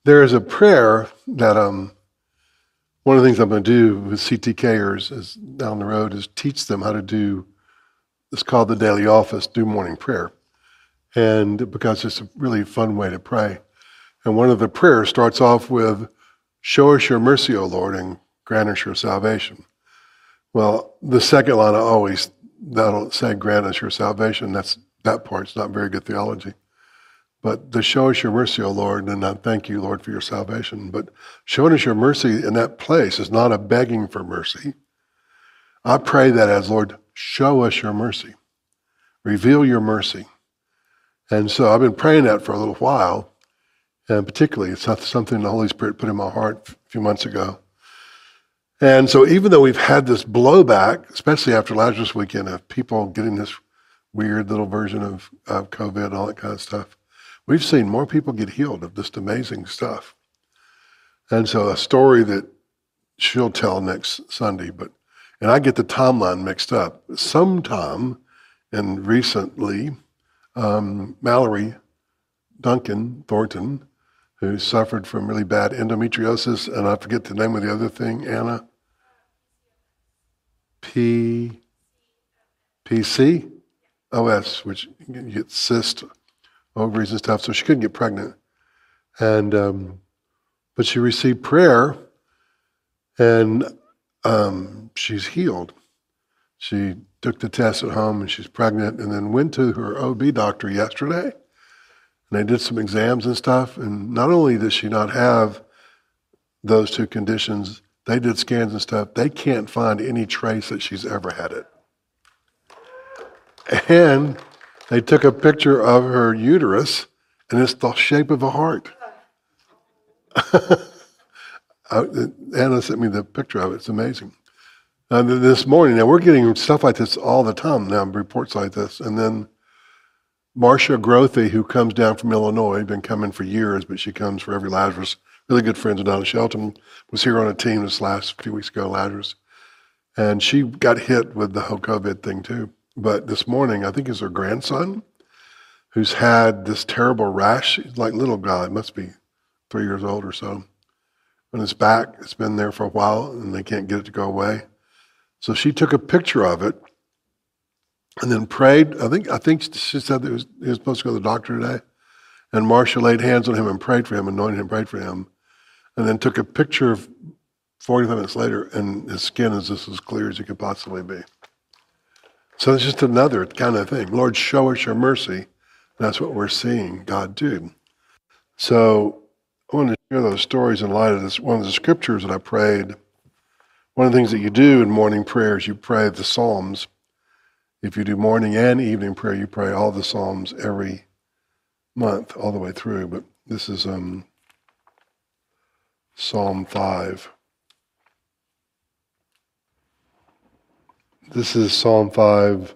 There is a prayer that one of the things I'm going to do with CTKers is down the road is teach them how to do. It's called the daily office, do morning prayer, and because it's a really fun way to pray. And one of the prayers starts off with, "Show us your mercy, O Lord, and grant us your salvation." Well, the second line that'll say, "Grant us your salvation." That part's not very good theology. But the "show us your mercy, O Lord," and I thank you, Lord, for your salvation. But showing us your mercy in that place is not a begging for mercy. I pray that as, Lord, show us your mercy. Reveal your mercy. And so I've been praying that for a little while. And particularly, it's something the Holy Spirit put in my heart a few months ago. And so even though we've had this blowback, especially after Lazarus weekend, of people getting this weird little version of COVID and all that kind of stuff, we've seen more people get healed of just amazing stuff. And so a story that she'll tell next Sunday, and I get the timeline mixed up. Sometime and recently, Mallory Duncan Thornton, who suffered from really bad endometriosis, and I forget the name of the other thing, Anna? PCOS, which you get cyst ovaries and stuff, so she couldn't get pregnant. And but she received prayer, and she's healed. She took the test at home, and she's pregnant, and then went to her OB doctor yesterday, and they did some exams and stuff, and not only does she not have those two conditions, they did scans and stuff, they can't find any trace that she's ever had it. And they took a picture of her uterus, and it's the shape of a heart. Anna sent me the picture of it. It's amazing. This morning, now we're getting stuff like this all the time now, reports like this. And then Marcia Grothy, who comes down from Illinois, been coming for years, but she comes for every Lazarus. Really good friends with Donna Shelton, was here on a team this last few weeks ago, Lazarus. And she got hit with the whole COVID thing too. But this morning, I think it's her grandson, who's had this terrible rash. He's like a little guy, must be 3 years old or so. On his back, it's been there for a while, and they can't get it to go away. So she took a picture of it, and then prayed. I think she said that he was supposed to go to the doctor today, and Marcia laid hands on him and prayed for him, anointed him, prayed for him, and then took a picture of 45 minutes later, and his skin is just as clear as it could possibly be. So it's just another kind of thing. Lord, show us your mercy. That's what we're seeing God do. So I want to share those stories in light of this. One of the scriptures that I prayed, one of the things that you do in morning prayer is you pray the Psalms. If you do morning and evening prayer, you pray all the Psalms every month, all the way through. But this is Psalm 5. This is Psalm 5.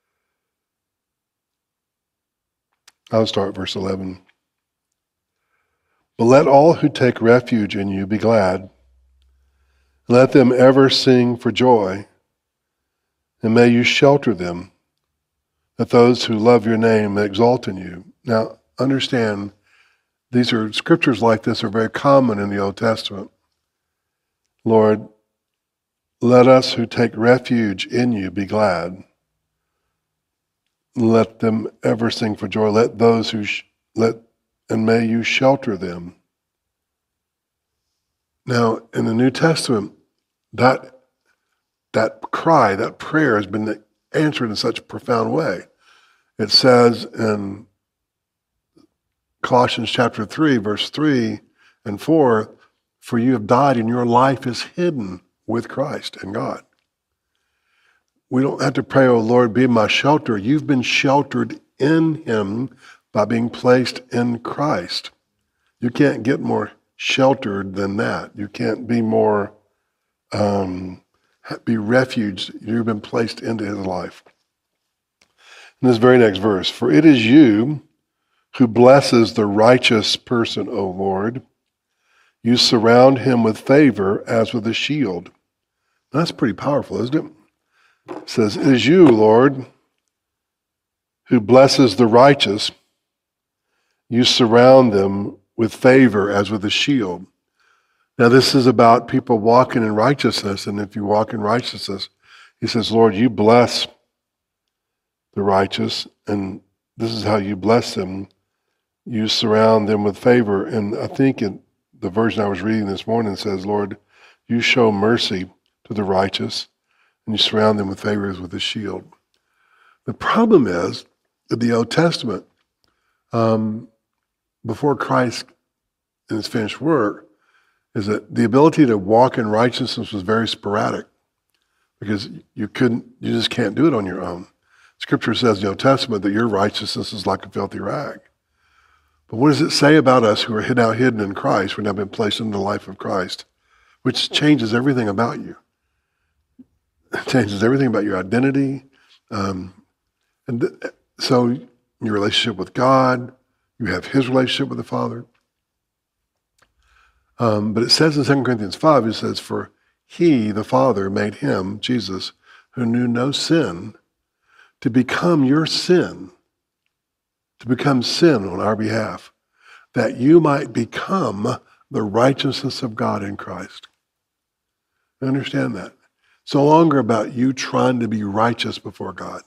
I'll start verse 11. But let all who take refuge in you be glad. Let them ever sing for joy. And may you shelter them, that those who love your name may exalt in you. Now, understand, these are scriptures like this are very common in the Old Testament. Lord, let us who take refuge in you be glad. Let them ever sing for joy. Let those who and may you shelter them. Now, in the New Testament, that cry, that prayer has been answered in such a profound way. It says in Colossians chapter 3, verse 3 and 4, for you have died and your life is hidden with Christ in God. We don't have to pray, oh Lord, be my shelter. You've been sheltered in him by being placed in Christ. You can't get more sheltered than that. You can't be more, be refuged. You've been placed into his life. In this very next verse, for it is you who blesses the righteous person, O Lord. You surround him with favor as with a shield. That's pretty powerful, isn't it? It says, it is you, Lord, who blesses the righteous. You surround them with favor as with a shield. Now this is about people walking in righteousness, and if you walk in righteousness, he says, Lord, you bless the righteous, and this is how you bless them. You surround them with favor. And I think in the version I was reading this morning says, Lord, you show mercy to the righteous, and you surround them with favors with a shield. The problem is that the Old Testament, before Christ and his finished work, is that the ability to walk in righteousness was very sporadic because you just can't do it on your own. Scripture says in the Old Testament that your righteousness is like a filthy rag. But what does it say about us who are now hidden in Christ, who have now been placed into the life of Christ, which changes everything about you? It changes everything about your identity. So your relationship with God, you have his relationship with the Father. But it says in 2 Corinthians 5, it says, for he, the Father, made him, Jesus, who knew no sin, to become your sin, to become sin on our behalf, that you might become the righteousness of God in Christ. Understand that. It's no longer about you trying to be righteous before God.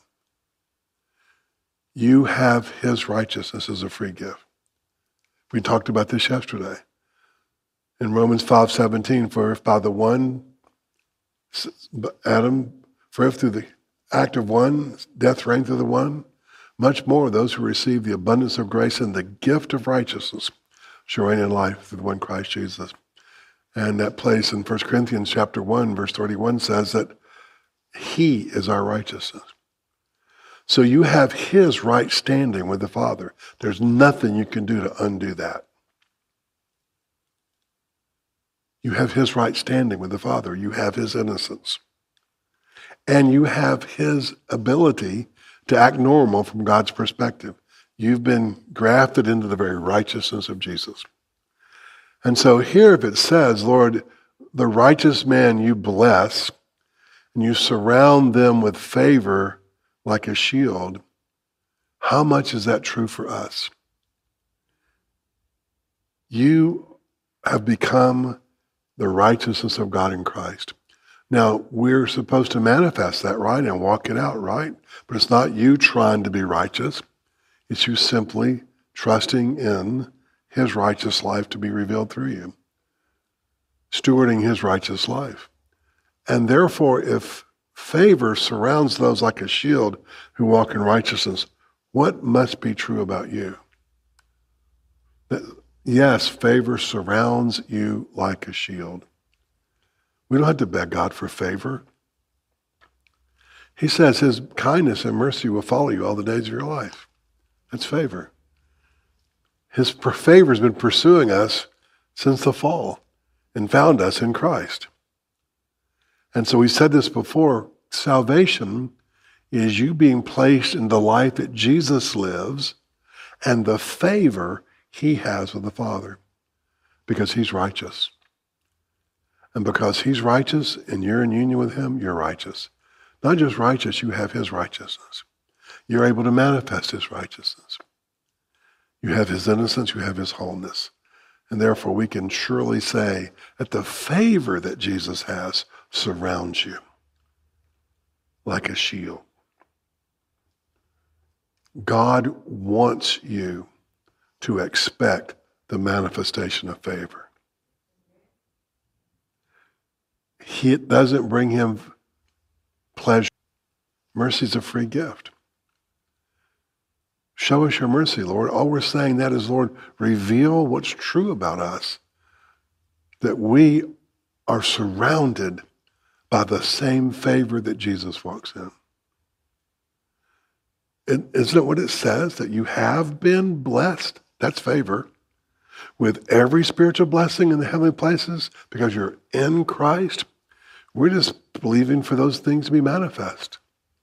You have his righteousness as a free gift. We talked about this yesterday. In Romans 5:17, for if by the one, Adam, for if through the act of one, death reigned through the one, much more those who receive the abundance of grace and the gift of righteousness shall reign in life through the one Christ Jesus. And that place in 1 Corinthians chapter 1, verse 31 says that he is our righteousness. So you have his right standing with the Father. There's nothing you can do to undo that. You have his right standing with the Father. You have his innocence. And you have his ability to act normal from God's perspective. You've been grafted into the very righteousness of Jesus. And so here if it says, Lord, the righteous man you bless, and you surround them with favor like a shield, how much is that true for us? You have become the righteousness of God in Christ. Now, we're supposed to manifest that, right, and walk it out, right? But it's not you trying to be righteous. It's you simply trusting in his righteous life to be revealed through you, stewarding his righteous life. And therefore, if favor surrounds those like a shield who walk in righteousness, what must be true about you? That, yes, favor surrounds you like a shield. We don't have to beg God for favor. He says his kindness and mercy will follow you all the days of your life. That's favor. His favor has been pursuing us since the fall and found us in Christ. And so we said this before, salvation is you being placed in the life that Jesus lives and the favor he has with the Father because he's righteous. And because he's righteous and you're in union with him, you're righteous. Not just righteous, you have his righteousness. You're able to manifest his righteousness. You have his innocence, you have his wholeness. And therefore we can surely say that the favor that Jesus has surrounds you like a shield. God wants you to expect the manifestation of favor. It doesn't bring him pleasure. Mercy is a free gift. Show us your mercy, Lord. All we're saying that is, Lord, reveal what's true about us, that we are surrounded by the same favor that Jesus walks in. Isn't it what it says? That you have been blessed? That's favor. With every spiritual blessing in the heavenly places because you're in Christ. We're just believing for those things to be manifest.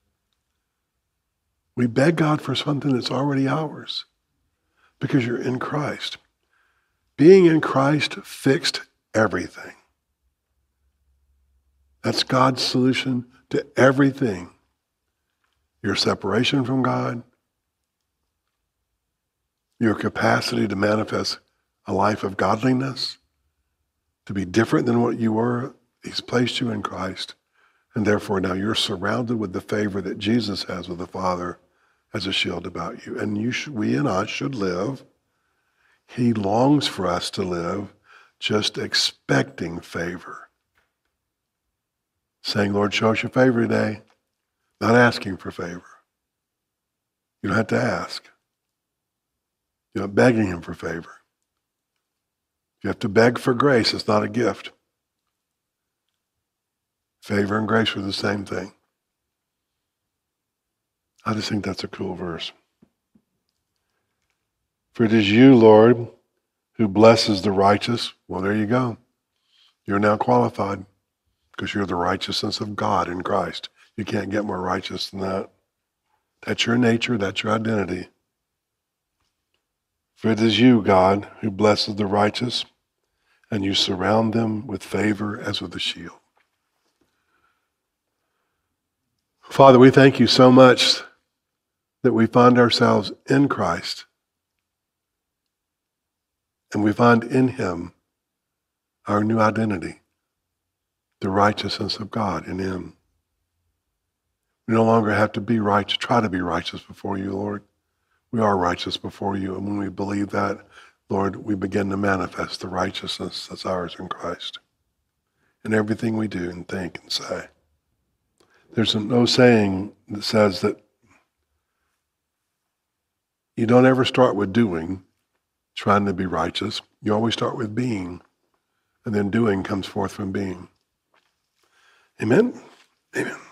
We beg God for something that's already ours because you're in Christ. Being in Christ fixed everything. That's God's solution to everything. Your separation from God, your capacity to manifest a life of godliness, to be different than what you were. He's placed you in Christ. And therefore now you're surrounded with the favor that Jesus has with the Father as a shield about you. And we and I should live. He longs for us to live just expecting favor. Saying, Lord, show us your favor today. Not asking for favor. You don't have to ask. You're not begging him for favor. You have to beg for grace. It's not a gift. Favor and grace are the same thing. I just think that's a cool verse. For it is you, Lord, who blesses the righteous. Well, there you go. You're now qualified because you're the righteousness of God in Christ. You can't get more righteous than that. That's your nature. That's your identity. For it is you, God, who blesses the righteous, and you surround them with favor as with a shield. Father, we thank you so much that we find ourselves in Christ, and we find in him our new identity, the righteousness of God in him. We no longer have to be righteous, try to be righteous before you, Lord. We are righteous before you, and when we believe that, Lord, we begin to manifest the righteousness that's ours in Christ in everything we do and think and say. There's no saying that says that you don't ever start with doing, trying to be righteous. You always start with being, and then doing comes forth from being. Amen? Amen.